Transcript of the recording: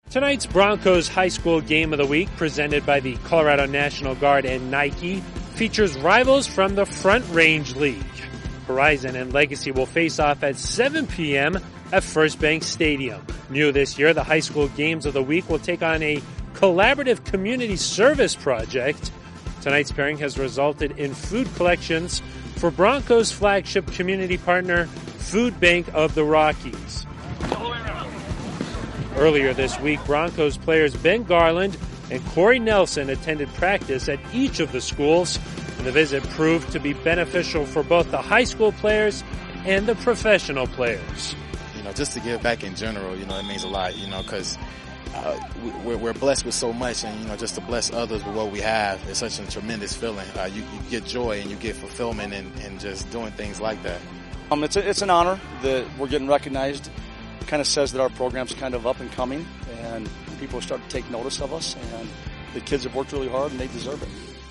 Tonight's Broncos High School Game of the Week, presented by the Colorado National Guard and Nike, features rivals from the Front Range League. Horizon and Legacy will face off at 7 p.m. at First Bank Stadium. New this year, the High School Games of the Week will take on a collaborative community service project. Tonight's pairing has resulted in food collections for Broncos' flagship community partner, Food Bank of the Rockies. Earlier this week, Broncos players Ben Garland and Corey Nelson attended practice at each of the schools, and the visit proved to be beneficial for both the high school players and the professional players. Just to give back in general, it means a lot, because we're blessed with so much, and, just to bless others with what we have is such a tremendous feeling. You get joy and you get fulfillment in just doing things like that. It's an honor that we're getting recognized. It kind of says that our program's kind of up and coming, and people are starting to take notice of us, and the kids have worked really hard and they deserve it.